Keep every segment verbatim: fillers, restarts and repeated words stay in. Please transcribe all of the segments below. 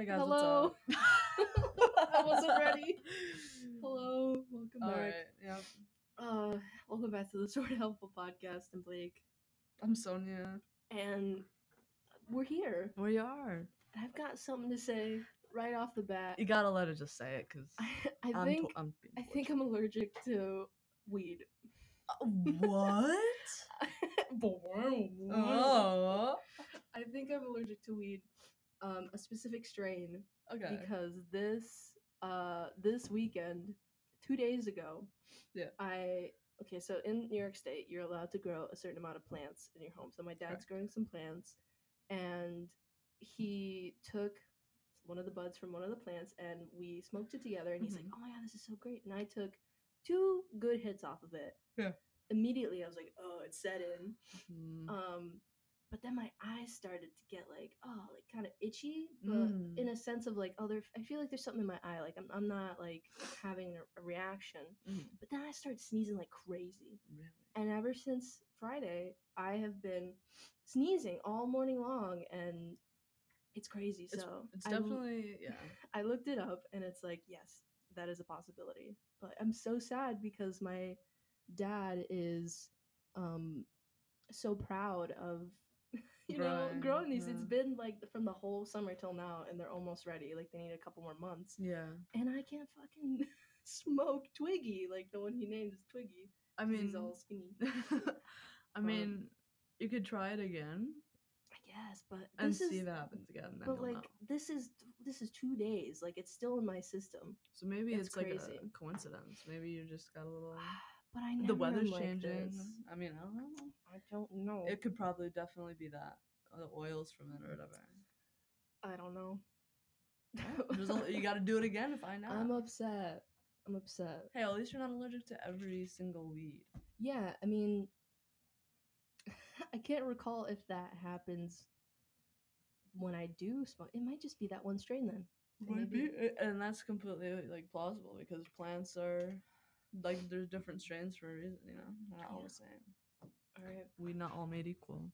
Hey guys, Hello. what's up? I wasn't ready. Hello, welcome All back. right, yeah. Uh, welcome back to the Sort of Helpful podcast. I'm Blake, I'm Sonia. and we're here. We are. I've got something to say right off the bat. You gotta let her just say it, cause I, I I'm think to- I'm being I think I'm allergic to weed. Uh, what? Oh. I think I'm allergic to weed, um, a specific strain. Okay. Because this uh this weekend, two days ago, Yeah. I okay, so in New York State, you're allowed to grow a certain amount of plants in your home. So my dad's Correct. growing some plants, and he took one of the buds from one of the plants, and we smoked it together. And he's like, Mhm. "Oh my god, this is so great!" And I took two good hits off of it. Yeah. Immediately, I was like, "Oh, it's set in." Mm. Um, but then my eyes started to get like, oh, like kind of itchy, but Mm. in a sense of like, oh, there. I feel like there's something in my eye. Like I'm, I'm not like having a, a reaction. Mm. But then I started sneezing like crazy, Really? and ever since Friday, I have been sneezing all morning long, and it's crazy. It's, So it's I l- definitely yeah. I looked it up, and it's like, yes, that is a possibility. But I'm so sad because my dad is um so proud of you know Growing, growing these. It's yeah. been like from the whole summer till now, and they're almost ready. Like they need a couple more months, Yeah. and I can't fucking smoke Twiggy, like the one he named is Twiggy. I 'cause mean, he's all skinny. I mean, you could try it again I guess, but and this see is if it happens again. Then but you'll like know. this is this is two days. Like it's still in my system. So maybe It's it's like crazy. a coincidence. Maybe you just got a little. But I never The weather's am like changing. this. I mean, I don't know. I don't know. It could probably definitely be that. Or the oils from it or whatever. I don't know. There's a, you got to do it again to find out. I'm upset. I'm upset. Hey, at least you're not allergic to every single weed. Yeah, I mean, I can't recall if that happens when I do smoke. It might just be that one strain then. Might be, and that's completely like plausible because plants are like there's different strains for a reason. You know, they're not all Yeah. the same. All right. We not all made equal.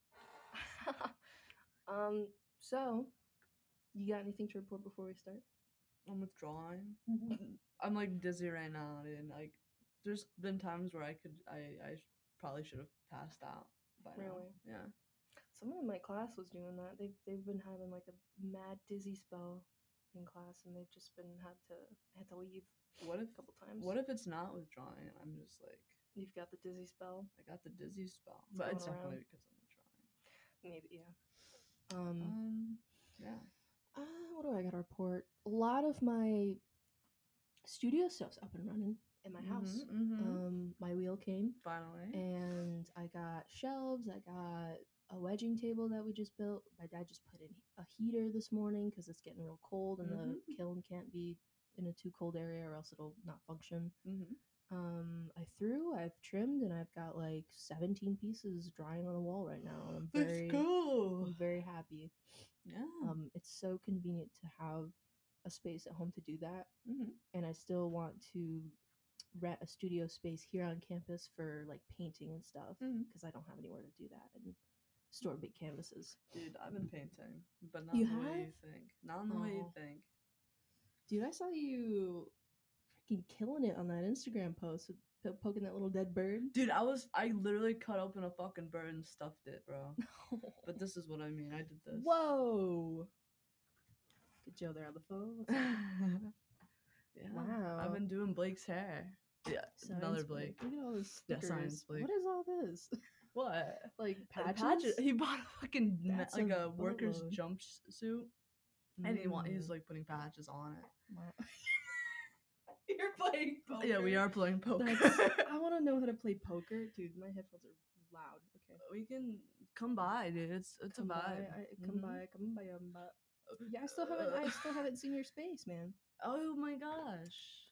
um. So, you got anything to report before we start? I'm withdrawing. I'm like dizzy right now, dude. Like, there's been times where I could, I, I probably should have passed out by now. Really? Yeah. Someone in my class was doing that. They've they've been having like a mad dizzy spell in class, and they've just been had to had to leave What if a couple times. What if it's not withdrawing and I'm just like You've got the dizzy spell? I got the dizzy spell, It's but going it's definitely around. because I'm withdrawing. Maybe, yeah. Um. Um. Yeah. Uh, what do I got to report? A lot of my studio stuff's up and running in my house. Mhm, mhm. Um, my wheel came, Finally. and I got shelves. I got a wedging table that we just built. My dad just put in a heater this morning because it's getting real cold, and Mhm. the kiln can't be in a too cold area or else it'll not function. Mhm. Um, I threw, I've trimmed, and I've got like seventeen pieces drying on the wall right now. And I'm very, Let's go. I'm very happy. Yeah. Um, it's so convenient to have a space at home to do that, Mhm. and I still want to rent a studio space here on campus for like painting and stuff Mhm. because I don't have anywhere to do that and store big canvases. Dude, I've been painting, but not You in the way you have? think. Not in the way you Oh. think. Dude, I saw you freaking killing it on that Instagram post with po- poking that little dead bird. Dude, I was I literally cut open a fucking bird and stuffed it, bro. But this is what I mean. I did this. Whoa! Get Joe there on the phone. What's up? Yeah. Wow. I've been doing Blake's hair. Yeah, Science another Blake. Look at all those Yeah, stickers. Science Blake. What is all this? What? Like A patches? patch- He bought a fucking ma- That's like a a, worker's boatload. jumpsuit, and he want he's Mm. like putting patches on it. Wow. You're playing poker. Yeah, we are playing poker. That's, I want to know how to play poker, dude. My headphones are loud. Okay. We can come by, dude. It's it's Come a by, vibe. I, come Mhm. by, come by, um, by. Yeah, I still haven't. I still haven't seen your space, man. Oh my gosh.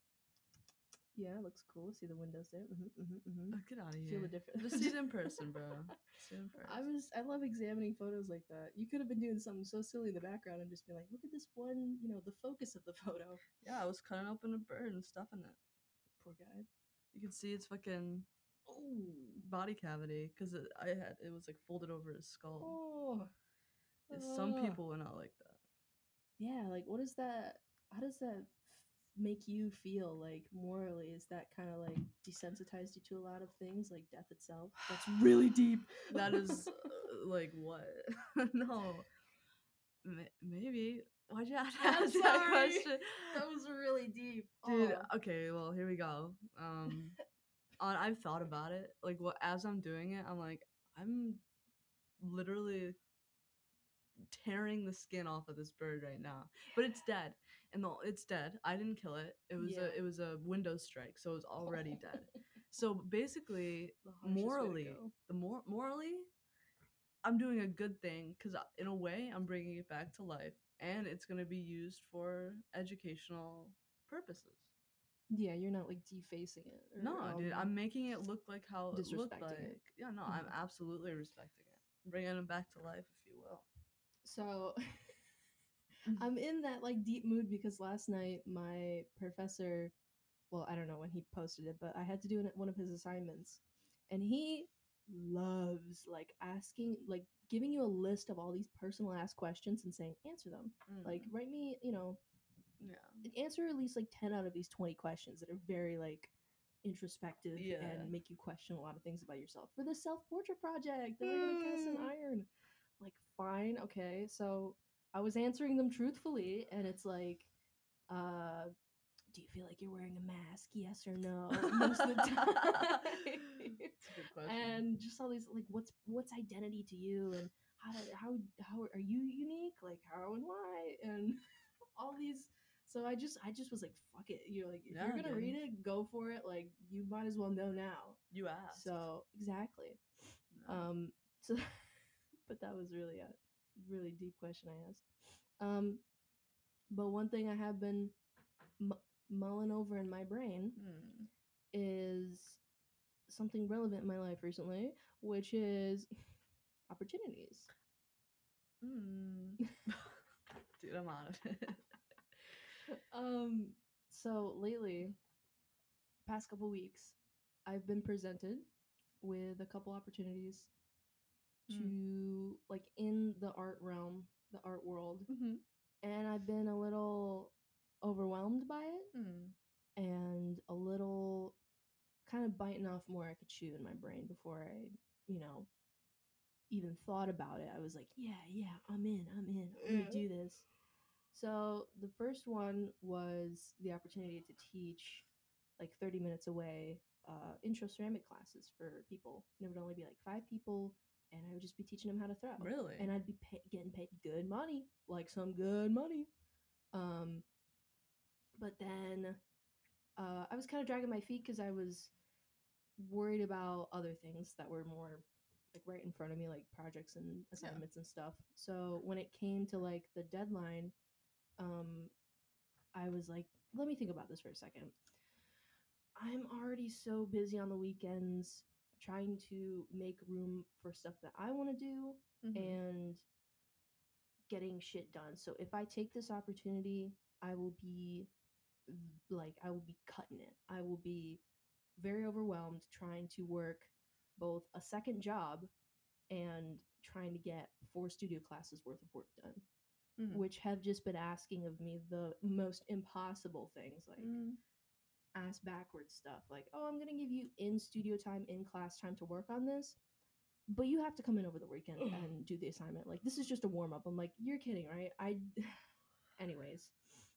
Yeah, it looks cool. See the windows there. Mm-hmm, mm-hmm, mm-hmm. Oh, get out of here. Feel the difference. Just see it in person, bro. See it in person. I was. I love examining photos like that. You could have been doing something so silly in the background and just be like, "Look at this one. You know, the focus of the photo." Yeah, I was cutting open a bird and stuffing it. Poor guy. You can see its fucking Oh. body cavity because it, I had it was like folded over his skull. Oh. Yeah, Some Ah. people are not like that. yeah, like what is that? How does that f- make you feel like morally? Is that kind of like desensitized you to a lot of things, like death itself? That's really deep. That is uh, like what? No, M- maybe. Why'd you have to I'm ask that sorry. question, That was really deep. dude? Oh. Okay, well here we go. Um, on I've thought about it. Like what as I'm doing it, I'm like I'm literally tearing the skin off of this bird right now, but it's dead, and the, it's dead. I didn't kill it. It was Yeah. a it was a window strike, so it was already dead. So basically, The harshest way to morally, go. the more morally, I'm doing a good thing because in a way, I'm bringing it back to life, and it's gonna be used for educational purposes. Yeah, you're not like defacing it or No, dude, um, I'm making it look like how it looked disrespecting it. like. Yeah, no, I'm Mhm. absolutely respecting it, bringing it back to life, if you will. So I'm in that like deep mood because last night my professor, well, I don't know when he posted it, but I had to do one of his assignments, and he loves like asking, like giving you a list of all these personal ass questions and saying answer them. Like Mm, write me, you know, yeah, answer at least like ten out of these twenty questions that are very like introspective yeah. and make you question a lot of things about yourself for the self portrait project that we're gonna cast in iron. Like, fine, okay. So I was answering them truthfully, and it's like, uh, do you feel like you're wearing a mask? Yes or no? Most of the time. It's a good question. And just all these like, what's what's identity to you, and how did, how how are you unique? Like how and why, and all these. So I just I just was like, fuck it. You're like, if Yeah, you're gonna dude. read it, go for it. Like you might as well know now. You asked. So exactly. No. Um. So, but that was really a really deep question I asked. Um. But one thing I have been m- mulling over in my brain Hmm. is something relevant in my life recently, which is opportunities. Hmm. Dude, I'm out of it. um. So lately, past couple weeks, I've been presented with a couple opportunities Hmm. to like in the art realm, the art world, Mm-hmm. and I've been a little overwhelmed by it Hmm. and a little kind of biting off more I could chew in my brain before I, you know, even thought about it. I was like, yeah, yeah, I'm in, I'm in, I'm gonna Yeah. do this. So the first one was the opportunity to teach like thirty minutes away uh, intro ceramic classes for people. And it would only be like five people, and I would just be teaching them how to throw. Really? And I'd be pay- getting paid good money, like some good money. Um, but then uh, I was kind of dragging my feet because I was worried about other things that were more like right in front of me, like projects and assignments and stuff. So when it came to like the deadline, um, I was like, let me think about this for a second. I'm already so busy on the weekends trying to make room for stuff that I want to do Mm-hmm. and getting shit done. So if I take this opportunity, I will be like, I will be cutting it. I will be very overwhelmed trying to work both a second job and trying to get four studio classes worth of work done, Mm-hmm. which have just been asking of me the most impossible things, like Mm. ass backwards stuff. Like, oh, I'm gonna give you in studio time, in class time to work on this, but you have to come in over the weekend and do the assignment. Like, this is just a warm up. I'm like, you're kidding, right? I, anyways.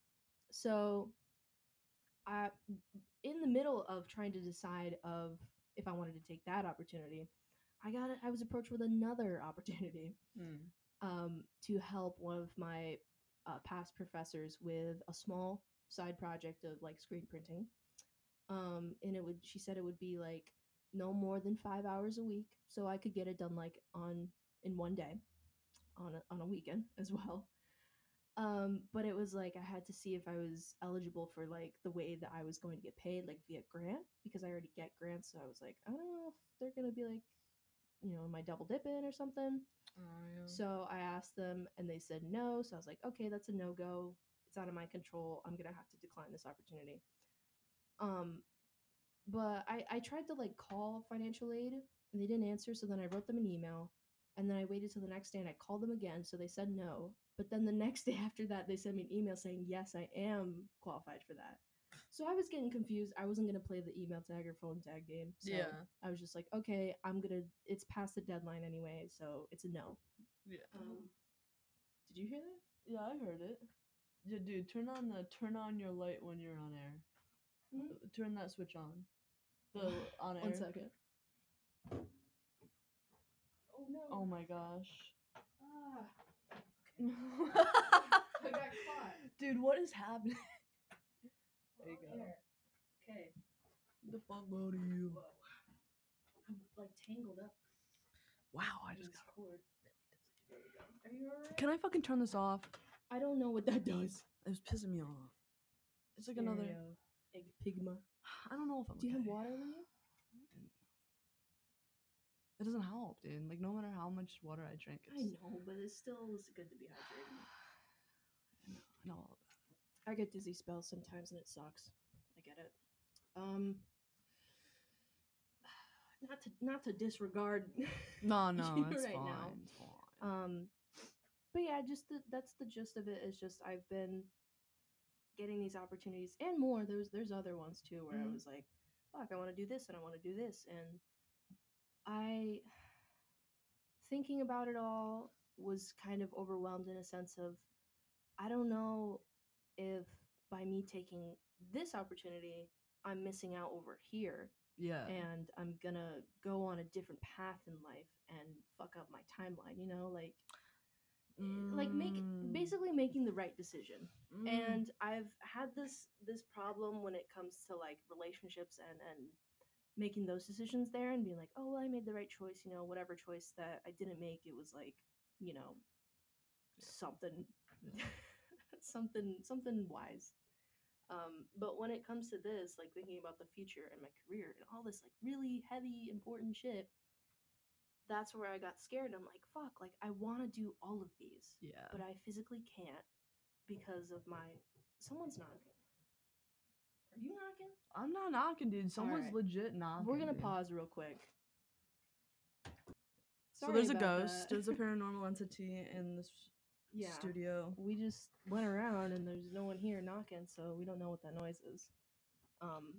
So, I, in the middle of trying to decide of if I wanted to take that opportunity, I got it. I was approached with another opportunity Mm. um, to help one of my uh, past professors with a small side project of like screen printing. Um, and it would, she said it would be like no more than five hours a week, so I could get it done like on in one day, on a, on a weekend as well. Um, but it was like I had to see if I was eligible for like the way that I was going to get paid, like via grant, because I already get grants. So I was like, I don't know if they're gonna be like, you know, am I double dipping or something? Oh, yeah. So I asked them and they said no. So I was like, okay, that's a no go. It's out of my control. I'm gonna have to decline this opportunity. Um, but I, I tried to like call financial aid and they didn't answer. So then I wrote them an email and then I waited till the next day and I called them again. So they said no. But then the next day after that, they sent me an email saying, yes, I am qualified for that. So I was getting confused. I wasn't going to play the email tag or phone tag game. So Yeah. I was just like, okay, I'm going to, it's past the deadline anyway. So it's a no. Yeah. Um, did you hear that? Yeah, I heard it. Yeah, dude, turn on the turn on your light when you're on air. Hmm? Turn that switch on. The on air. One second. Oh no. Oh my gosh. Ah. I got caught. Dude, what is happening? There you On go. air. Okay. The fuck out of you. Whoa. I'm like tangled up. Wow, I in just this got cord. There we go. Are you alright? Can I fucking turn this off? I don't know what that does. It was pissing me off. It's like another. Stereo. Egg pigma. I don't know if I'm. Do you okay. have water in you? It doesn't help, dude. Like no matter how much water I drink, it's. I know, but it still is good to be hydrated. I know, I know all about it. I get dizzy spells sometimes and it sucks. I get it. Um not to not to disregard No, no, you it's right fine. now. It's fine. Um but yeah, just the, that's the gist of it. Is just I've been getting these opportunities and more. There's there's other ones too where Mhm. I was like, fuck, I want to do this and I want to do this, and I thinking about it all was kind of overwhelmed in a sense of I don't know if by me taking this opportunity, I'm missing out over here Yeah. and I'm gonna go on a different path in life and fuck up my timeline, you know, like like make Mm. basically making the right decision. Mm. And I've had this this problem when it comes to like relationships and and making those decisions there and being like, oh well, I made the right choice, you know, whatever choice that I didn't make, it was like, you know, something something something wise. Um, but when it comes to this, like thinking about the future and my career and all this like really heavy important shit, that's where I got scared. I'm like, fuck, like I want to do all of these, Yeah. but I physically can't because of my. Someone's knocking. Are you knocking? I'm not knocking, dude. Someone's Alright. legit knocking. We're gonna dude. pause real quick. So there's a Sorry about ghost. that. There's a paranormal entity in this Yeah. studio. We just went around and there's no one here knocking, so we don't know what that noise is. Um.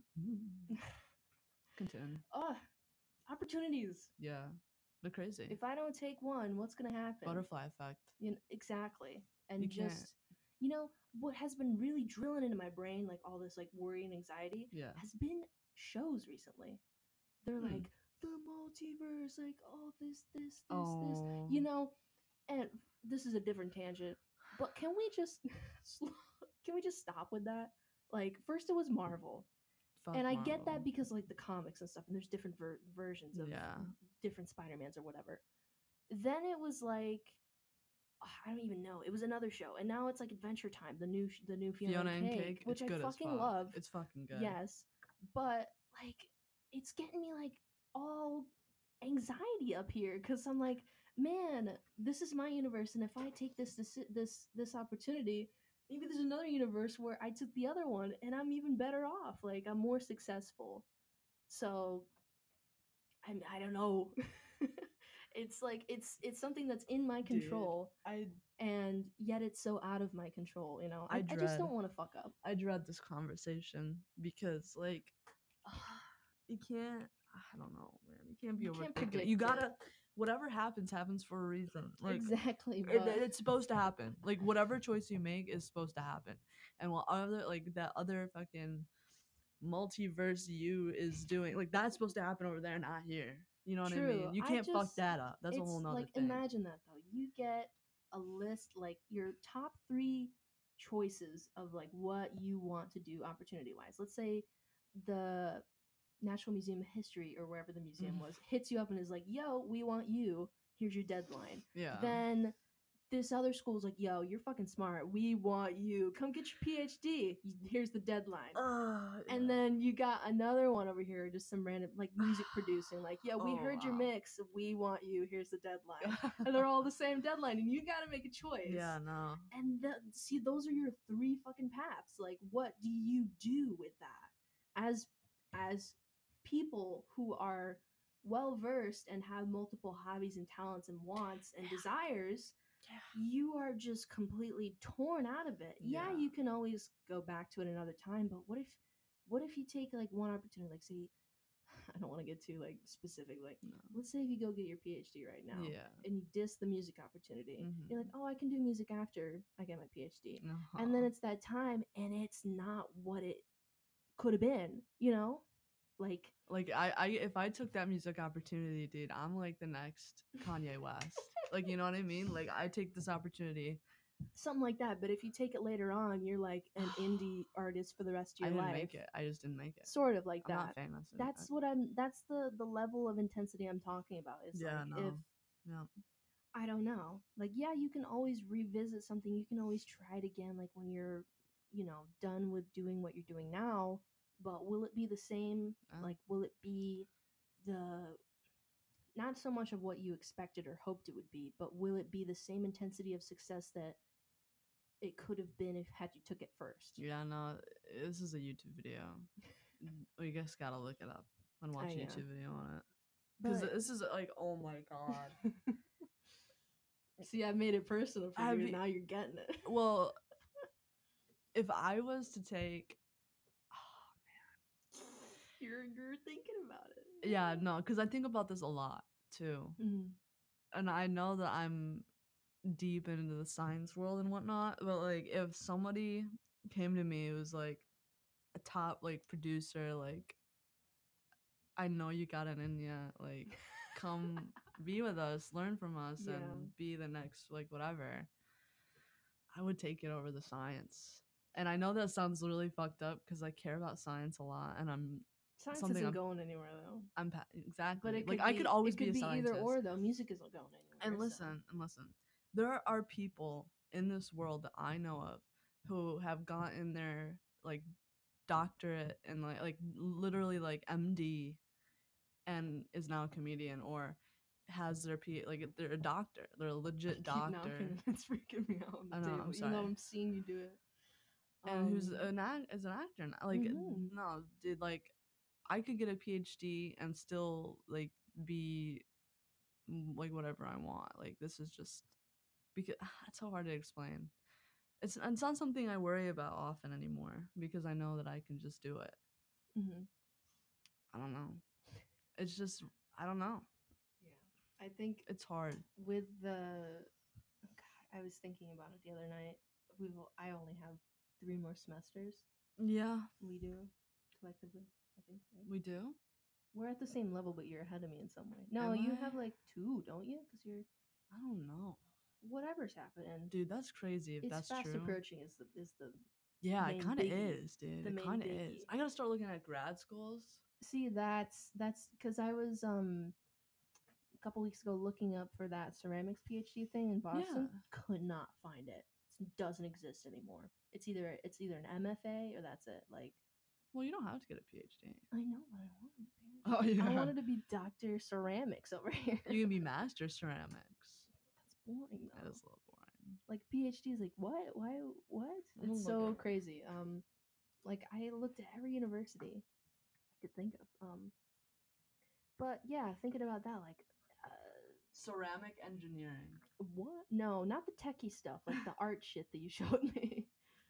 Continue. Oh, opportunities. Yeah, they're crazy. If I don't take one, what's gonna happen? Butterfly effect. You know, exactly. And You just can't. you know what has been really drilling into my brain, like all this like worry and anxiety, Yeah. has been shows recently. They're Hmm. like the multiverse, like all this, this, this, Oh. this. You know, and this is a different tangent, but can we just can we just stop with that? Like, first it was Marvel. Fuck And I Marvel. get that because like the comics and stuff, and there's different ver- versions of Yeah. different Spider-Mans or whatever. Then it was like I don't even know. It was another show, and now it's like Adventure Time, the new sh- the new Fiona, Fiona and and Cake, Cake, which it's I good as fucking fuck. love. It's fucking good. Yes, but like it's getting me like all anxiety up here because I'm like, man, this is my universe, and if I take this this this this opportunity, maybe there's another universe where I took the other one, and I'm even better off. Like I'm more successful. So I I don't know. It's like it's it's something that's in my control. Dude, I and yet it's so out of my control, you know. I, I I just dread- don't want to fuck up. I dread this conversation because like you can't. I don't know, man. You can't be You can't overthinking it. predict You it. gotta. Whatever happens, happens for a reason. Like Exactly, it, but it's supposed to happen. Like whatever choice you make is supposed to happen. And what other like that other fucking multiverse you is doing, like that's supposed to happen over there, not here. You know what True. I mean? You I can't fuck just- that up. That's a it's whole nother like thing. imagine that though. You get a list like your top three choices of like what you want to do opportunity wise. Let's say the National Museum of History or wherever the museum Mhm. was hits you up and is like, yo, we want you, here's your deadline. Yeah. Then this other school's like, yo, you're fucking smart, we want you, come get your P H D, here's the deadline. Uh, And yeah. then you got another one over here, just some random like music producing, like, yeah, we Oh, heard your wow. mix, we want you, here's the deadline. And they're all the same deadline, and you got to make a choice. Yeah, no. And the, see, those are your three fucking paths. Like, what do you do with that? As as people who are well versed and have multiple hobbies and talents and wants and desires, you are just completely torn out of it. Yeah. Yeah. You can always go back to it another time, but what if what if you take like one opportunity, like say I don't want to get too like specific, like No. let's say if you go get your PhD right now Yeah. and you diss the music opportunity. Mhm. You're like, oh, I can do music after I get my PhD. Uh-huh. And then it's that time and it's not what it could have been, you know? Like Like I, I if I took that music opportunity, dude, I'm like the next Kanye West. Like, you know what I mean? Like I take this opportunity. something like that. But if you take it later on, you're like an indie artist for the rest of I your didn't life. make it. I just didn't make it. Sort of like I'm that. not famous. and That's I- what I'm that's the the level of intensity I'm talking about. Is Yeah, like no. if Yeah. I don't know. Like, yeah, you can always revisit something. You can always try it again, like when you're, you know, done with doing what you're doing now. But will it be the same? Uh, Like, will it be the not so much of what you expected or hoped it would be, but will it be the same intensity of success that it could have been if had you took it first? yeah, no. This is a YouTube video. We just gotta look it up and watch I a know. YouTube video on it. Because But this is like, oh my god. see, I made it personal for I you, be- and now you're getting it. Well, if I was to take, You're you're thinking about it. yeah, no, because I think about this a lot too, Mhm. and I know that I'm deep into the science world and whatnot. But like, if somebody came to me, it was like a top like producer, like I know you got it in ya, like come be with us, learn from us, Yeah. and be the next like whatever. I would take it over the science. And I know that sounds really fucked up because I care about science a lot, and I'm Science something isn't I'm, going anywhere though. I'm pa- exactly But it like could I be, could always it could be be, a either scientist. or though. Music isn't going anywhere. And so- listen, and listen, there are people in this world that I know of who have gotten their like doctorate and like like literally like M D and is now a comedian or has their P like they're a doctor. They're a legit Keep doctor. knocking. It's freaking me out on the I know, table. I'm Even though sorry. I'm seeing you do it. And who's Um, an act as an actor now. Like Mhm. no, dude, like I could get a PhD and still like be mm, like whatever I want. Like this is just because it's so hard to explain. It's it's not something I worry about often anymore because I know that I can just do it. mhm. I don't know. It's just I don't know. Yeah. I think It's hard. with the God, I was thinking about it the other night. We will. I only have three more semesters. Yeah, We do collectively. I think right. we do. We're at the same level, but you're ahead of me in some way. No, Am you I? have like two, don't you? Because you're I don't know. whatever's happening. Dude, that's crazy if It's that's fast true. approaching. Is the is the Yeah, it main kind of biggie, is, dude. the It main kind of is. biggie. I gotta start looking at grad schools. See, that's that's because I was um a couple weeks ago looking up for that ceramics PhD thing in Boston. Could not find it. It doesn't exist anymore. It's either it's either an M F A or that's it. Like Well, you don't have to get a PhD. I know, but I wanted to be. Oh yeah. I wanted to be Doctor Ceramics over here. You can be master ceramics. That's boring though. That is a little boring. Like PhD is like what? Why? What? I'm It's gonna look so at it. crazy. Um, like I looked at every university I could think of. Um, but yeah, thinking about that, like, uh, Ceramic engineering. what? No, not the techie stuff, like the art shit that you showed me.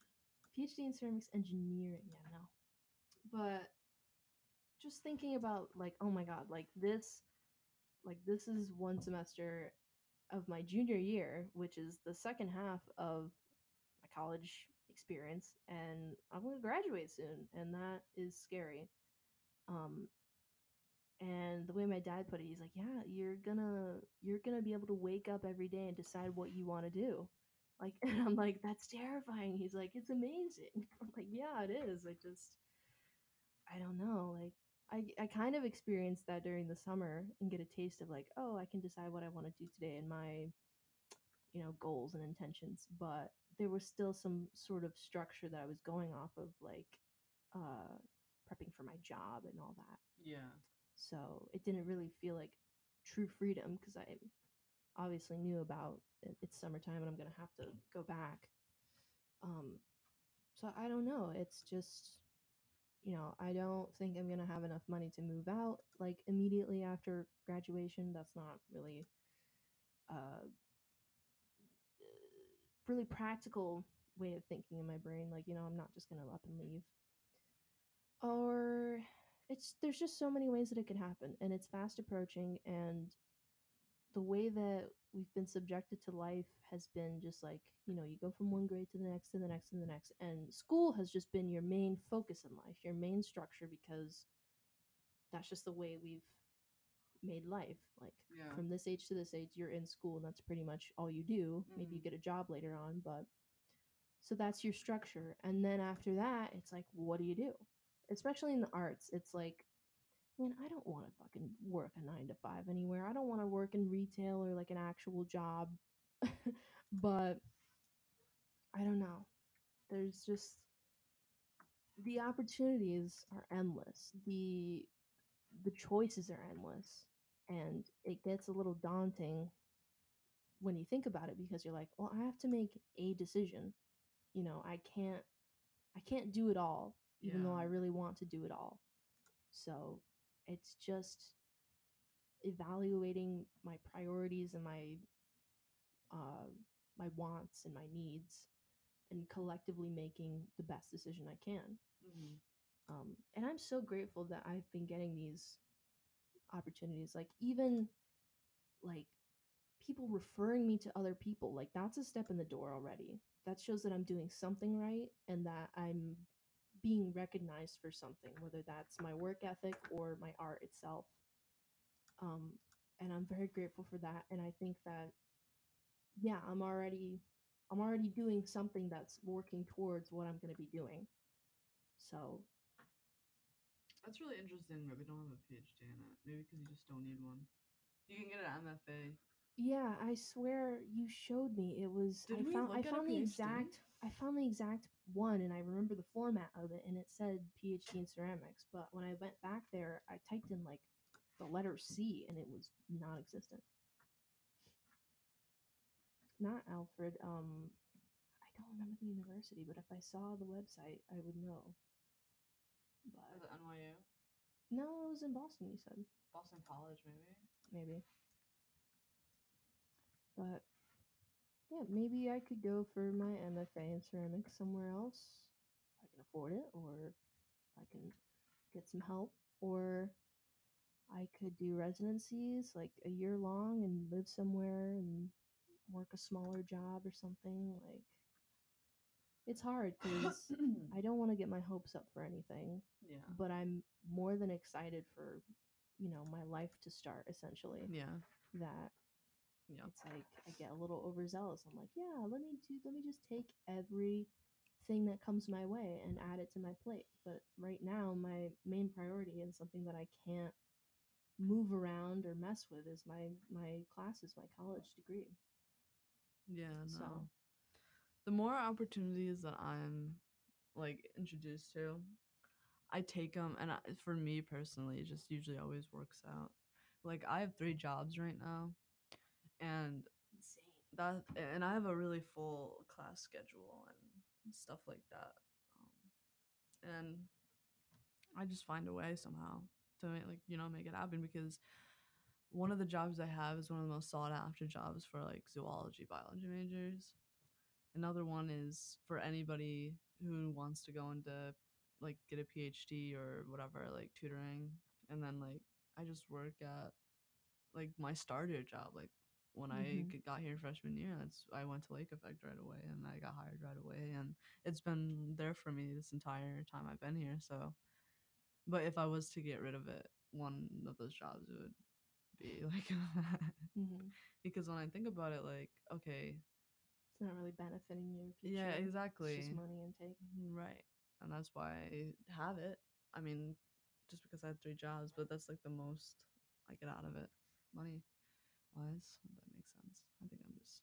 PhD in ceramics engineering. Yeah, no. But just thinking about like, oh my god, like this, like this is one semester of my junior year, which is the second half of my college experience, and I'm gonna graduate soon, and that is scary. Um, and the way my dad put it, he's like, "Yeah, you're gonna you're gonna be able to wake up every day and decide what you want to do." Like, and I'm like, "That's terrifying." He's like, "It's amazing." I'm like, "Yeah, it is." I just, I don't know. Like, I I kind of experienced that during the summer and get a taste of like, oh, I can decide what I want to do today and my you know goals and intentions, but there was still some sort of structure that I was going off of, like uh prepping for my job and all that. Yeah. So it didn't really feel like true freedom because I obviously knew about it, it's summertime and I'm gonna have to go back. um so I don't know, it's just, you know I don't think I'm gonna have enough money to move out like immediately after graduation. That's not really uh really practical way of thinking in my brain. Like, you know, I'm not just gonna up and leave. Or it's there's just so many ways that it could happen, and it's fast approaching, and the way that we've been subjected to life has been just like, you know, you go from one grade to the next to the next and the next, and school has just been your main focus in life, your main structure, because that's just the way we've made life. Like, Yeah. from this age to this age, you're in school, and that's pretty much all you do. Maybe you Mhm. get a job later on, but so that's your structure. And then after that, it's like, what do you do? Especially in the arts, it's like, man, I don't want to fucking work a nine to five anywhere. I don't want to work in retail or like an actual job. But I don't know. There's just the opportunities are endless. The the choices are endless. And it gets a little daunting when you think about it, because you're like, well, I have to make a decision. You know, I can't I can't do it all, even though I Yeah. really want to do it all. So it's just evaluating my priorities and my uh, my wants and my needs, and collectively making the best decision I can. Mhm. Um, and I'm so grateful that I've been getting these opportunities. Like, even like people referring me to other people, like that's a step in the door already. That shows that I'm doing something right and that I'm being recognized for something, whether that's my work ethic or my art itself. Um, and I'm very grateful for that. And I think that, yeah, I'm already I'm already doing something that's working towards what I'm going to be doing. So, That's really interesting that they don't have a PhD in it. Maybe because you just don't need one. You can get an M F A. yeah, I swear you showed me. It was Did I we found I look at a found the PhD? exact I found the exact one, and I remember the format of it, and it said PhD in ceramics, but when I went back there, I typed in like the letter C and it was non-existent. Not Alfred. Um I don't remember the university, but if I saw the website, I would know. Was But it N Y U? no, it was in Boston, you said. Boston College, maybe? Maybe. But yeah, maybe I could go for my M F A in ceramics somewhere else if I can afford it, or if I can get some help, or I could do residencies like a year long and live somewhere and work a smaller job or something. Like, it's hard because I don't want to get my hopes up for anything, Yeah. but I'm more than excited for, you know, my life to start, essentially. Yeah. That Yeah. it's like I get a little overzealous. I'm like, yeah, let me do let me just take everything that comes my way and add it to my plate. But right now, my main priority, and something that I can't move around or mess with, is my my classes, my college degree. Yeah, So, no. The more opportunities that I'm like introduced to, I take them, and I, for me personally, it just usually always works out. Like, I have three jobs right now, and insane. that and I have a really full class schedule and stuff like that. Um, and I just find a way somehow to make, like, you know, make it happen, because one of the jobs I have is one of the most sought after jobs for like zoology, biology majors. Another one is for anybody who wants to go into like get a PhD or whatever, like tutoring. And then like I just work at like my starter job. Like when I Mm-hmm. g- got here freshman year, that's I went to Lake Effect right away and I got hired right away, and it's been there for me this entire time I've been here. So, but if I was to get rid of it, one of those jobs would be like Mm-hmm. because when I think about it, like, okay, It's not really benefiting your yeah, future. It's just exactly. money intake. Right. And that's why I have it. I mean, just because I have three jobs, but that's like the most I get out of it, money wise. If that makes sense. I think I'm just,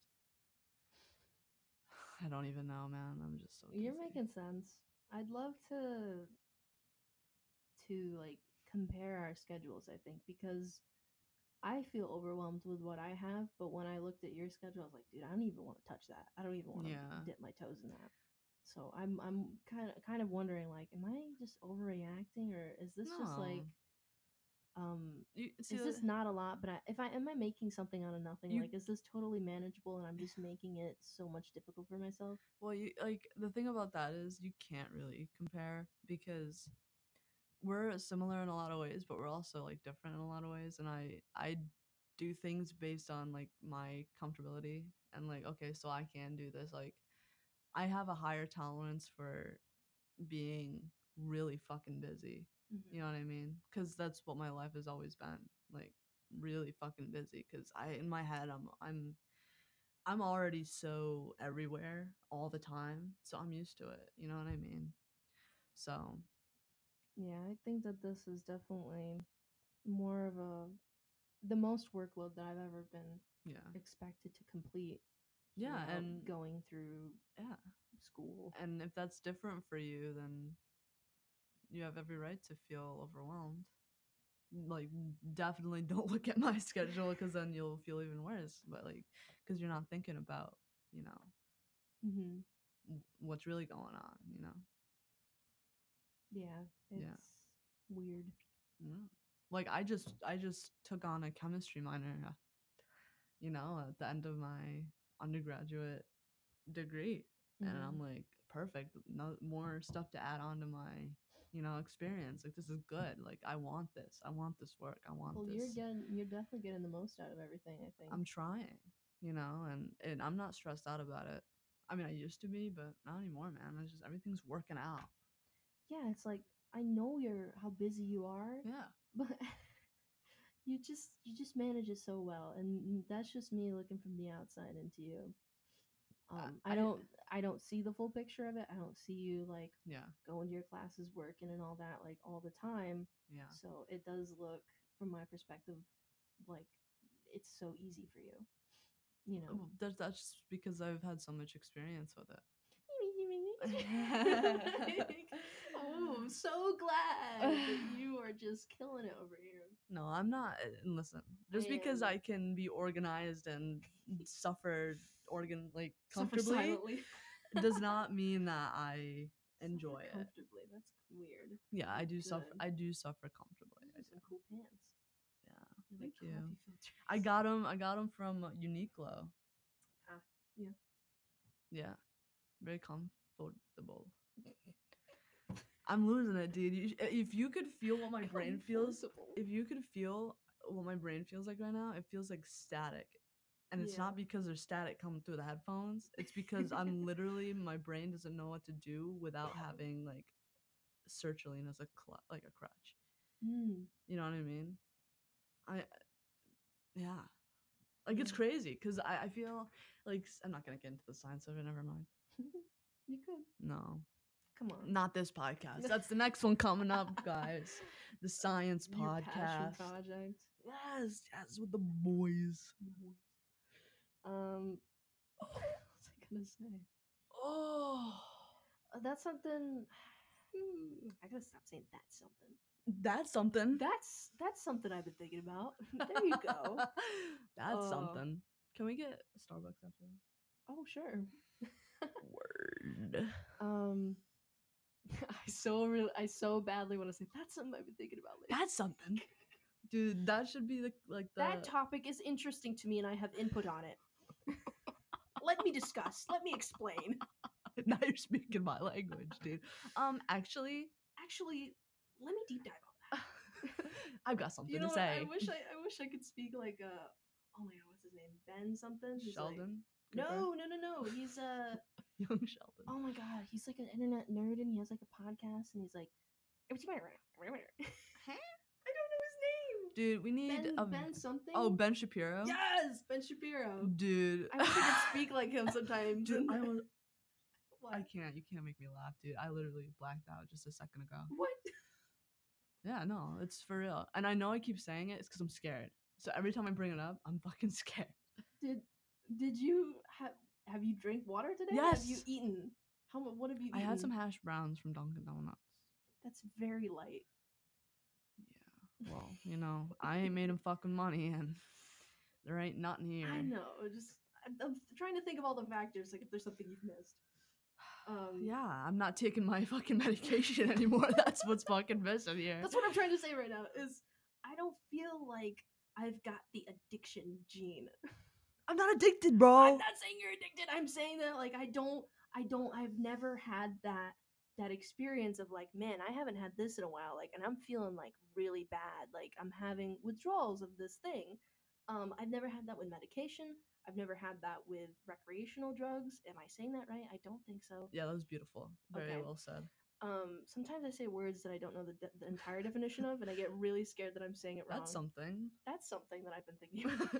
I don't even know, man. I'm just so You're busy. making sense. I'd love to to like compare our schedules, I think, because I feel overwhelmed with what I have, but when I looked at your schedule, I was like, dude, I don't even want to touch that. I don't even want to Yeah. dip my toes in that. So I'm I'm kind of kind of wondering, like, am I just overreacting, or is this just No. like um You see, is this the- not a lot? But I, if I am I making something out of nothing? You- Like, is this totally manageable and I'm just making it so much difficult for myself? well, you like the thing about that is you can't really compare because we're similar in a lot of ways, but we're also like different in a lot of ways. And I I do things based on like my comfortability and like okay, so I can do this. Like I have a higher tolerance for being really fucking busy. You know what I mean? Because that's what my life has always been, like really fucking busy. Because I, in my head, I'm, I'm, I'm already so everywhere all the time, so I'm used to it. You know what I mean? So Yeah, I think that this is definitely more of a the most workload that I've ever been yeah, expected to complete. yeah, throughout and going through yeah, school. and if that's different for you, then you have every right to feel overwhelmed. Like definitely don't look at my schedule because then you'll feel even worse, but like because you're not thinking about you know Mm-hmm. w- what's really going on, you know. Yeah, it's Yeah. weird. Yeah. Like I just I just took on a chemistry minor, uh, you know, at the end of my undergraduate degree, and I'm Mhm. like perfect, no more stuff to add on to my you know experience. Like this is good. Like I want this. I want this work. I want Well, this. you're getting you're definitely getting the most out of everything. I think. I'm trying, you know, and, and I'm not stressed out about it. I mean, I used to be, but not anymore, man. It's just everything's working out. Yeah, it's like I know you're how busy you are, Yeah. but you just you just manage it so well, and that's just me looking from the outside into you. Um, I, I- don't I don't see the full picture of it. I don't see you like Yeah. going to your classes, working, and all that like all the time. Yeah. So it does look, from my perspective, like it's so easy for you. You know. Well, That's, that's just because I've had so much experience with it. Oh, I'm so glad that you are just killing it over here. No, I'm not. And listen, just because am- I can be organized and suffer organ like Suffer comfortably silently. does not mean that I Suffer enjoy it. comfortably. That's weird. Yeah, I do suffer. Good. I do suffer comfortably. I Those do. are some cool pants. Yeah. They're Thank like you. coffee filters. I got them. I got them from Uniqlo. Ah, yeah. Yeah, very comfortable. I'm losing it, dude. You, if you could feel what my brain feels, Comfortable. if you could feel what my brain feels like right now, it feels like static. And it's Yeah. not because there's static coming through the headphones. It's because I'm literally my brain doesn't know what to do without having like sertraline as a cl- like a crutch. Mm. You know what I mean? I yeah. Like it's Yeah. crazy because I, I feel like s- I'm not gonna get into the science of it. Never mind. You could. No, Come on. not this podcast. That's the next one coming up, guys. The science Your passion podcast. project. Yes, yes, with the boys. Um, what was I gonna say? Oh, Uh, that's something. Hmm, I gotta stop saying that's something. that's something. That's that's something I've been thinking about. There you go. That's Uh, something. Can we get Starbucks after this? Oh sure. Word. Um, I so really, I so badly want to say that's something I've been thinking about lately. That's something. Dude, that should be the like the That topic is interesting to me, and I have input on it. Let me discuss. Let me explain. now you're speaking my language, dude. Um, actually, Actually, let me deep dive on that. I've got something You know to what? say. I wish I, I wish I could speak like uh oh my god, what's his name? Ben something? He's like- Sheldon. Cooper? no, no, no, no. He's uh Young Sheldon. oh my god, he's like an internet nerd and he has like a podcast and he's like I don't know his name. Dude, we need Ben a Ben something. oh Ben Shapiro. Yes, Ben Shapiro. Dude, I wish I could speak like him sometimes. Dude, and- I was. What? I can't. You can't make me laugh, dude. I literally blacked out just a second ago. What? Yeah, no, it's for real. And I know I keep saying it. It's because I'm scared. So every time I bring it up, I'm fucking scared. Did did you have have you drank water today? Have you Yes. eaten? How mu- what have you I eaten? had some hash browns from Dunkin' Donuts. That's very light. Yeah. Well, you know, I ain't made him fucking money, and there ain't nothing here. I know. Just I'm, I'm trying to think of all the factors, like if there's something you've missed. Um, Yeah, I'm not taking my fucking medication anymore. That's what's fucking missing here. That's what I'm trying to say right now. Is I I don't feel like I've got the addiction gene. I'm not addicted, bro. I'm not saying you're addicted. I'm saying that like I don't I don't I've never had that that experience of like, man, I haven't had this in a while, like, and I'm feeling like really bad. Like I'm having withdrawals of this thing. Um, I've never had that with medication. I've never had that with recreational drugs. Am I saying that right? I don't think so. Yeah, that was beautiful. Very Okay. well said. Um, sometimes I say words that I don't know the, de- the entire definition of, and I get really scared that I'm saying it wrong. That's something. That's something that I've been thinking about.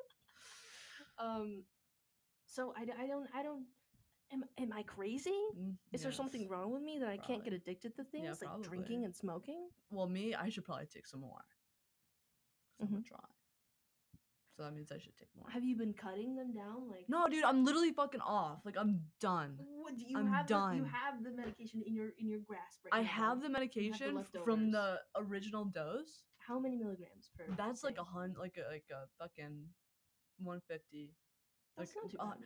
um, so I, d- I don't I don't am am I crazy? Mm, Is there yes. something wrong with me that I can't get Probably. addicted to things Yeah, like probably. drinking and smoking? Well, me, I should probably take some more. Because Mhm. I'm a dry. So that means I should take more. Have you been cutting them down? Like No, dude, I'm literally fucking off. Like I'm done. what do you I'm have? The, you done. have the medication in your in your grasp right I now. have though. the medication f- leftovers. from the original dose. How many milligrams per? That's like thing? a hun, like a like a fucking one fifty. That's Like not too uh, bad.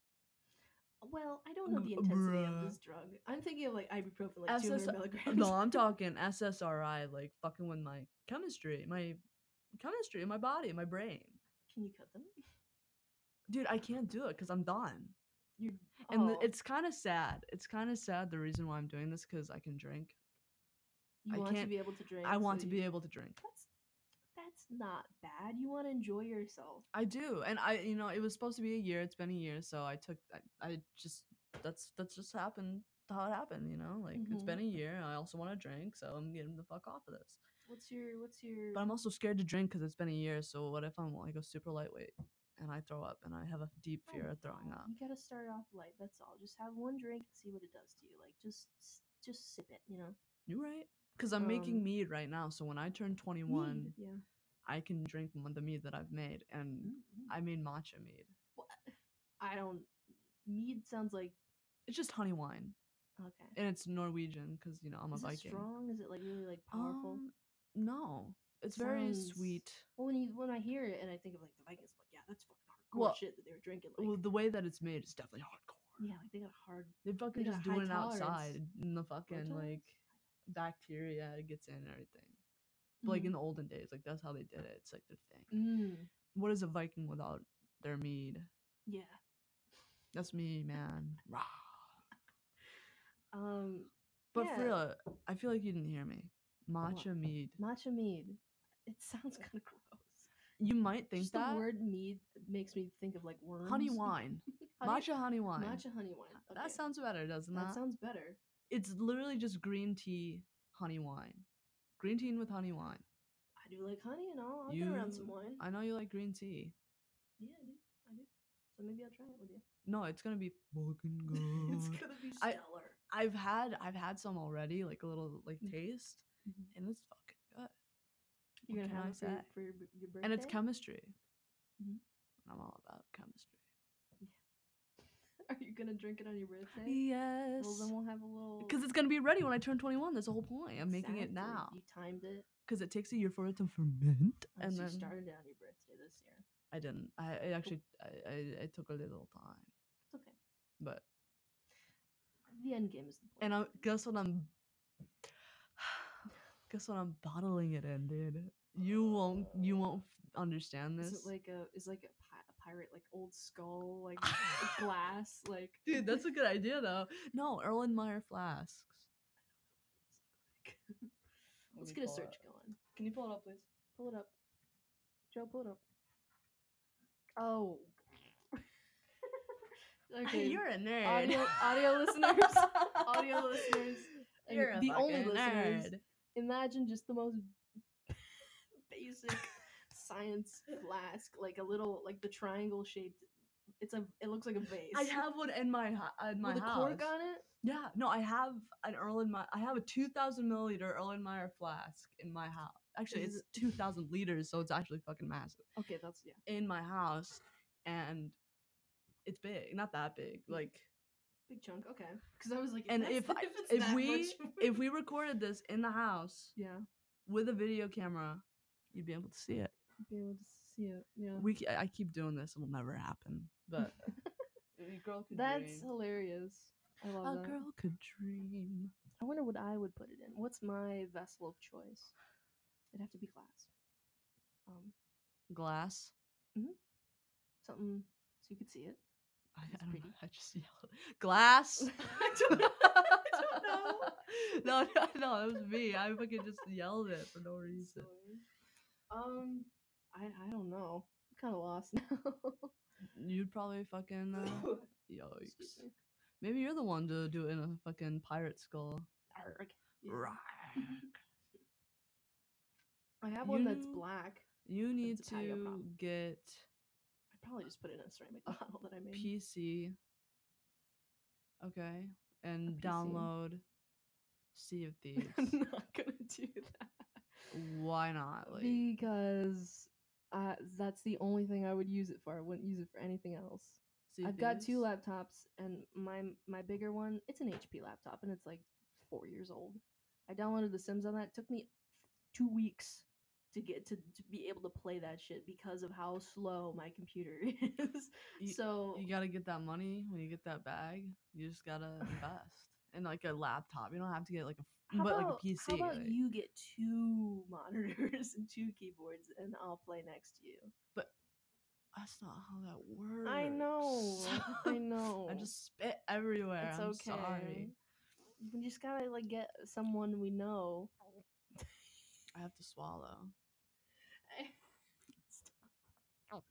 Well, I don't know the intensity of this drug. I'm thinking of like ibuprofen, like two S S hundred milligrams. No, I'm talking S S R I, like fucking with my chemistry, my chemistry in my body, my brain. Can you cut them? Dude, I can't do it because I'm done. You're And the, oh, it's kind of sad. It's kind of sad the reason why I'm doing this because I can drink. you I want to can't- be able to drink. I want so to you- be able to drink. That's that's not bad. You want to enjoy yourself. I do, and I, you know, it was supposed to be a year. It's been a year, so I took. I, I just that's that's just happened. How it happened, you know. Like it's Mhm. been a year. And I also want to drink, so I'm getting the fuck off of this. What's your what's your? But I'm also scared to drink because it's been a year. So what if I'm like a super lightweight and I throw up and I have a deep Oh, fear of throwing no. up? You gotta start off light. That's all. Just have one drink and see what it does to you. Like just just sip it. You know. You right? Because I'm making Um, mead right now. So when I turn twenty-one, Mead, yeah. I can drink m- the mead that I've made, and Mm-hmm. I made matcha mead. What? I don't. Mead sounds like It's just honey wine, okay. and it's Norwegian because you know I'm a Is it Viking. strong? Is it like really like powerful? Um, no, it's very Sounds- sweet. Well, when you when I hear it and I think of like the Vikings, like yeah, that's fucking hardcore Well- shit that they were drinking. Like Well, the way that it's made is definitely hardcore. yeah, like they got a hard. They fucking got a just high doing it tolerance. outside, and the High fucking like tolerance? bacteria gets in and everything. But like in the olden days, like that's how they did it. It's like their thing. Mm, What is a Viking without their mead? yeah. That's me, man. Rah. Um, But yeah. for real, I feel like you didn't hear me. Matcha mead. matcha mead. It sounds kind of gross. You might think Just that the word mead makes me think of like worms. honey wine, Honey- matcha honey wine. Matcha honey wine. Okay. That sounds better, doesn't that that? sounds better. It's literally just green tea, honey wine. Green tea with honey wine. I do like honey and all. I'll you, get around some wine. I know you like green tea. Yeah, I do. I do. So maybe I'll try it with you. No, it's gonna be fucking good. it's gonna be I- stellar. I've had I've had some already, like a little like Mm. taste, Mhm. and it's fucking good. You're What gonna can have I it for, your- say? for your, b- your birthday. And it's chemistry. Mhm. I'm all about chemistry. Are you gonna drink it on your birthday? Yes. Well, then we'll have a little. Because it's gonna be ready when I turn twenty-one. That's the whole point. I'm making it Exactly. now. You timed it. Because it takes a year for it to ferment, Oh, and so then you started it on your birthday this year. I didn't. I, I actually I, I it took a little time, It's okay. but The end game is the point. and I guess what I'm guess what I'm bottling it in, dude. You won't you won't f- understand this. Is it like a is like a, pi- a pirate like old skull like glass like Dude, that's a good idea though. No, Erlenmeyer flasks. Let Let's me get a pull it search up. going. Can you pull it up, please? Pull it up. Joe, pull it up. Oh. Okay. You're a nerd. audio audio listeners, audio listeners, and You're a the only fucking listeners. nerd. Imagine just the most basic science flask, like a little like the triangle shaped. It's a. It looks like a vase. I have one in my hu- in my with a house. cork on it. Yeah, no, I have an Erlenmeyer. I have a two thousand milliliter Erlenmeyer flask in my house. Actually, Is it's two thousand liters, so it's actually fucking massive. Okay, that's yeah. In my house, and it's big, not that big, like. Big chunk. Okay. Because I was like, And that's- if I- it's if that we much- if we recorded this in the house yeah, with a video camera, you'd be able to see it. be able to see it. Yeah. We ke- I keep doing this; it'll never happen. But a girl could That's dream. hilarious. I love A that. girl could dream. I wonder what I would put it in. What's my vessel of choice? It'd have to be glass. Um, Glass. something so you could see it. I, It's I don't know. pretty. I just yelled. Glass. I don't know. I don't know. No, no, no, it was me. I fucking just yelled it for no reason. Silly. Um, I I don't know. I'm kind of lost now. You'd probably fucking uh, Excuse yikes. me. Maybe you're the one to do it in a fucking pirate skull. Arg. Yeah. Right. I have one that's You- black. You need It's a patio to prop. get I'd probably just put it in a ceramic A bottle that I made. P C. Okay. And P C. download Sea of Thieves. I'm not gonna do that. Why not? Like, Because uh, that's the only thing I would use it for. I wouldn't use it for anything else. Sea of I've got two Thieves? laptops, and my my bigger one, it's an H P laptop, and it's like four years old. I downloaded The Sims on that. It took me two weeks to get to, to be able to play that shit because of how slow my computer is. You- so You gotta get that money when you get that bag. You just gotta invest in like a laptop. You don't have to get like a, f- how but about like a P C. how about like- you get two monitors and two keyboards, and I'll play next to you. But that's not how that works. I know, I know. I just spit everywhere. It's I'm okay. sorry. We just gotta like get someone we know. I have to swallow. Stop.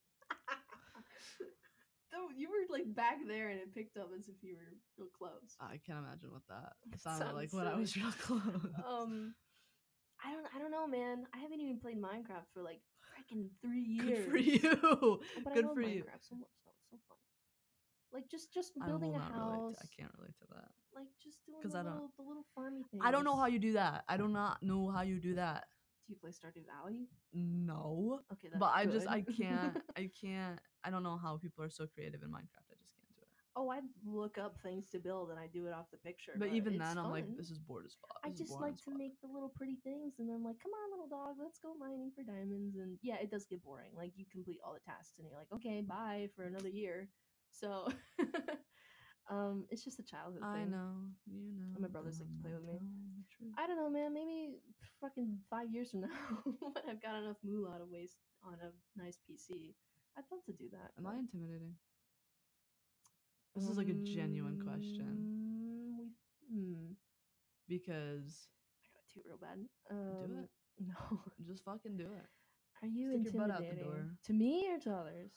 Though you were like back there, and it picked up as if you were real close. I can't imagine what that It sounded sounds like when I silly. was real close. Um, I don't, I don't know, man. I haven't even played Minecraft for like freaking three Good years. for you. But Good I love for you. Minecraft so much, though. It's so fun. Like just, just I building will a not house. relate. To, I can't relate to that. Like just doing 'Cause the I don't- little, the little farmy things. I don't know how you do that. I do not know how you do that. Do you play Stardew Valley? No. Okay, that's But I just good. I can't I can't I don't know how people are so creative in Minecraft. I just can't do it. Oh, I look up things to build and I do it off the picture. But, even it's then I'm like, fun. this is bored as fuck. I This is just boring like as to fuck. make the little pretty things, and I'm like, come on, little dog, let's go mining for diamonds. And yeah, it does get boring. Like you complete all the tasks, and you're like, okay, bye for another year. So, um, it's just a childhood I thing. know, you know. my brothers but like to I'm play not with me. telling the truth. I don't know, man. Maybe fucking five years from now, when I've got enough moolah to waste on a nice P C, I'd love to do that. Am but- I intimidating? This is like a genuine question Um, we, hmm. because I got two real bad. Um, do it. No. Just fucking do it. Are you Stick your butt out the intimidating door. to me or to others?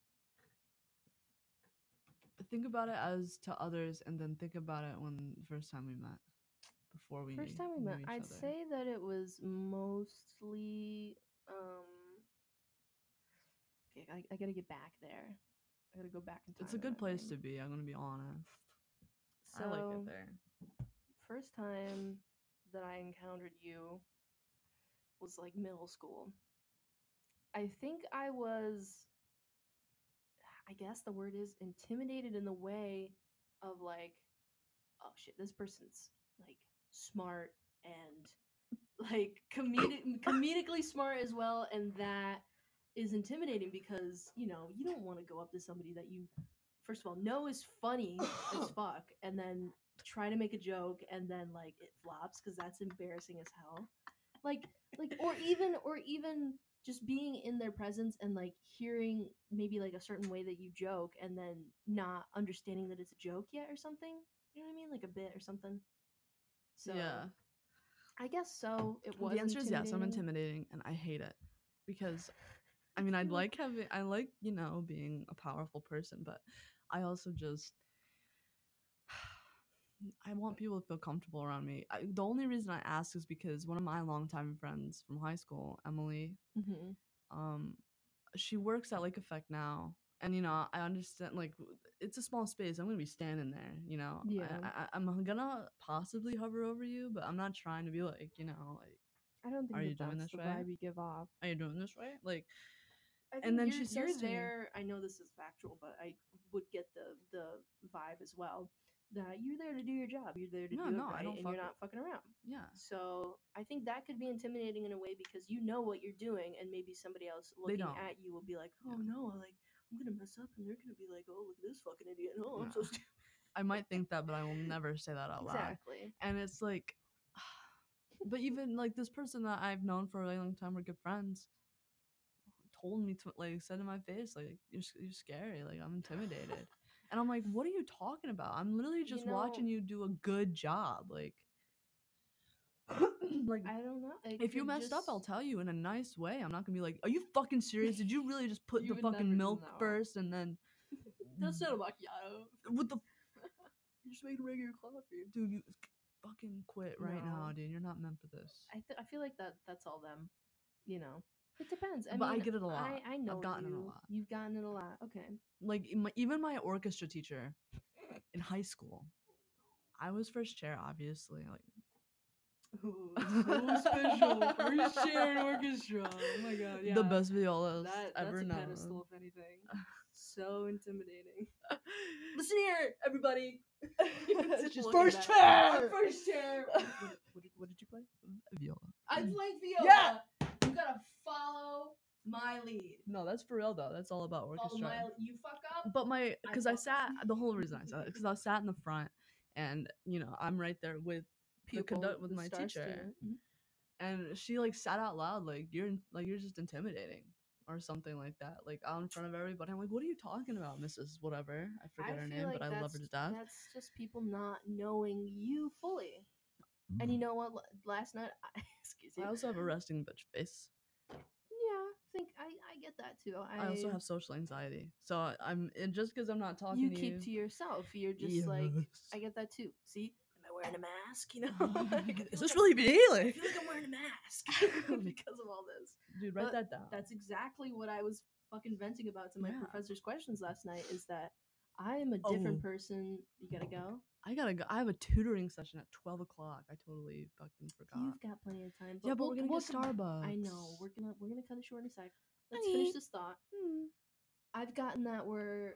Think about it as to others, and then think about it when the first time we met. Before we First time we knew met, each I'd other. say that it was mostly. Um. Okay, I, I gotta get back there. I gotta go back in time. It's a good place to be. I'm gonna be honest. So, I like it there. first time that I encountered you was like middle school. I think I was, I guess the word is intimidated in the way of like, oh shit, this person's like smart and like comedic comedically smart as well, and that is intimidating because you know you don't want to go up to somebody that you first of all know is funny as fuck, and then try to make a joke and then like it flops because that's embarrassing as hell. Like like or even or even just being in their presence and like hearing maybe like a certain way that you joke and then not understanding that it's a joke yet or something. You know what I mean? Like a bit or something. So yeah. I guess so. It was The answer is yes. I'm intimidating. intimidating, and I hate it because, I mean, I'd like having, I like you know being a powerful person, but I also just, I want people to feel comfortable around me. I, the only reason I ask is because one of my longtime friends from high school, Emily, Mhm. um, she works at Lake Effect now, and you know I understand like w- it's a small space. I'm gonna be standing there, you know. Yeah. I, I, I'm gonna possibly hover over you, but I'm not trying to be like you know like. I don't think Are that you doing that's this the right? vibe you give off. Are you doing this right? Like, I think And then you're, she you're says to me- there. I know this is factual, but I would get the the vibe as well that you're there to do your job. You're there to No, do no, it I right, don't and fuck you're with- not fucking around. yeah, So I think that could be intimidating in a way because you know what you're doing, and maybe somebody else looking don't. at you will be like, "Oh Yeah. no, like I'm gonna mess up," and they're gonna be like, "Oh, look at this fucking idiot! And, oh, I'm so No. stupid." I might think that, but I will never say that out loud. Exactly. And it's like, but even like this person that I've known for a really long time, we're good friends. told me to like said in my face like you're s- you're scary, like I'm intimidated. And I'm like, what are you talking about? I'm literally just know- watching you do a good job. Like like I don't know. It if you could messed up, I'll just- tell you in a nice way. I'm not gonna be like, are you fucking serious? Did you really just put You the would never fucking do milk that. first and then That's not a macchiato. what the you just made regular coffee, dude? You fucking quit right now, No. dude. You're not meant for this. I th- I feel like that that's all them. You know, it depends. I But I mean, get it a lot. I, I know I've gotten you. it a lot. You've gotten it a lot. Okay. Like in my, even my orchestra teacher in high school, I was first chair, obviously. Like Ooh, so special. First chair in orchestra. Oh my god. Yeah. the best violas That, ever that's a known. pedestal, if anything. So intimidating. Listen here, everybody. She's Look at first that. chair! I'm first chair. what, what, did, what did you play? Viola. I played viola. Yeah. You gotta follow my lead. No, that's for real though. That's all about Follow orchestra. my. You fuck up. But my, because I, fuck sat, up. the whole reason I sat, because I sat in the front, and you know I'm right there with the Pupil, conduct with the my star teacher, student. Mhm. and she like sat out loud like you're in- like you're just intimidating or something like that, like out in front of everybody. I'm like, what are you talking about, Missus Whatever? I forget her feel name, like but I love her that's- to death. That's just people not knowing you fully. And you know what? L- Last night, I, excuse me. I also have a resting bitch face. Yeah, I think I, I get that too. I, I also have social anxiety, so I'm and just because I'm not talking you to keep you. to yourself. You're just like Yes. I get that too. See, am I wearing a mask? You know, Like, I feel Is like this I'm- really me? I Like, feel like I'm wearing a mask because of all this. dude, write But that down. That's exactly what I was fucking venting about to my Yeah. professor's questions last night. Is that I am a different Oh. person. You gotta go. I gotta go. I have a tutoring session at twelve o'clock. I totally fucking forgot. You've got plenty of time. yeah, but we'll- we're gonna we'll get come- Starbucks. I know. We're gonna we're gonna cut it short in a sec. Let's Honey. finish this thought. Hmm. I've gotten that where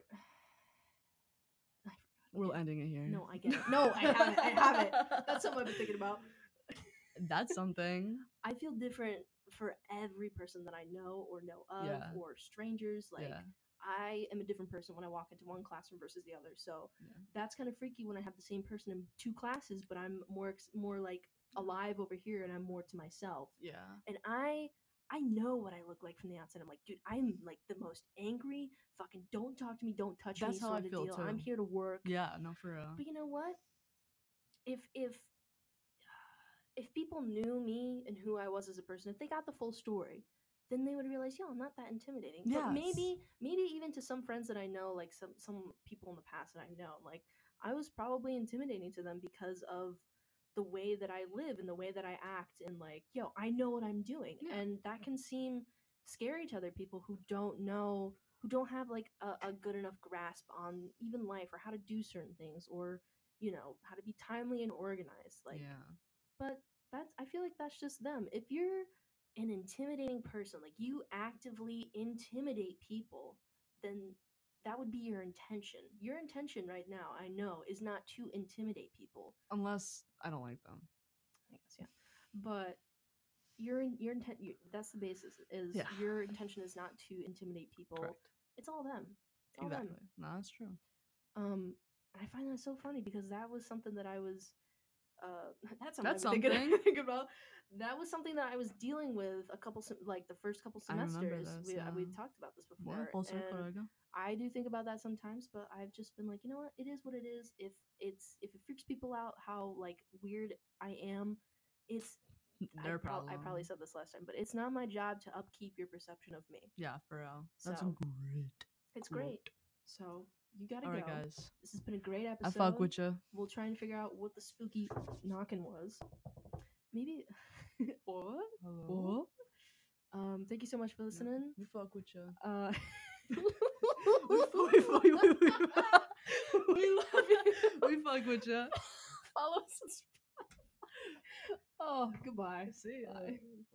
We're ending it here. no, I get it. No, I have it. I have it. That's something I've been thinking about. That's something. I feel different for every person that I know or know of Yeah. or strangers. Like yeah. I am a different person when I walk into one classroom versus the other. So Yeah. that's kind of freaky when I have the same person in two classes, but I'm more ex- more like alive over here and I'm more to myself. Yeah. And I I know what I look like from the outside. I'm like, dude, I'm like the most angry, fucking don't talk to me, don't touch That's me how sort I of feel deal. I'm too. here to work. Yeah. No, for real. But you know what? If if if people knew me and who I was as a person, if they got the full story, then they would realize, yo, I'm not that intimidating. But maybe maybe even to some friends that I know, like some some people in the past that I know, like I was probably intimidating to them because of the way that I live and the way that I act and like, yo, I know what I'm doing. Yeah. And that can seem scary to other people who don't know, who don't have like a, a good enough grasp on even life or how to do certain things or, you know, how to be timely and organized. Like, yeah. but that's, I feel like that's just them. If you're an intimidating person, like you actively intimidate people, then that would be your intention. Your intention right now, I know, is not to intimidate people. Unless I don't like them. I guess, yeah. But your your intent you, that's the basis is Yeah. your intention is not to intimidate people. Correct. It's all them. It's all Exactly. them. No, that's true. Um, I find that so funny because that was something that I was. Uh, that's something That's I've been thinking, something. thinking about. That was something that I was dealing with a couple, sem- like the first couple I remember semesters. this, we yeah. we've talked about this before. Yeah, full circle. and There we go. I do think about that sometimes, but I've just been like, you know what? It is what it is. If it's if it freaks people out how like weird I am, it's Their I, prob- problem. I probably said this last time, but it's not my job to upkeep your perception of me. Yeah, for real. That's So, great. It's Quote. great. So you gotta All go. right, guys. This has been a great episode. I fuck with you. We'll try and figure out what the spooky knocking was. Maybe what? Hello. Um, thank you so much for listening. We fuck with you. Uh, we, we, we, we, we, we love you. We fuck with you. Follow us on Spotify. Oh, goodbye. See ya. Bye.